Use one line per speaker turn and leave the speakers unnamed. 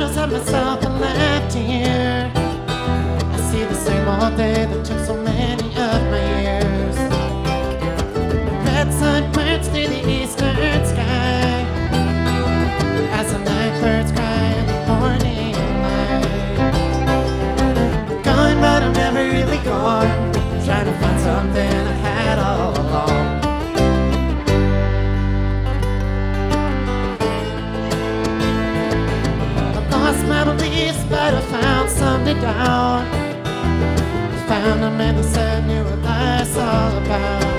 shadows of myself and left here. I see the same old day that took so many of my years. Red sun burns through the eastern sky as the night birds cry in the morning light. I'm gone, but I'm never really gone, trying to find something I had all along. My beliefs, but I found some to doubt. I found a man that said knew what life's all about.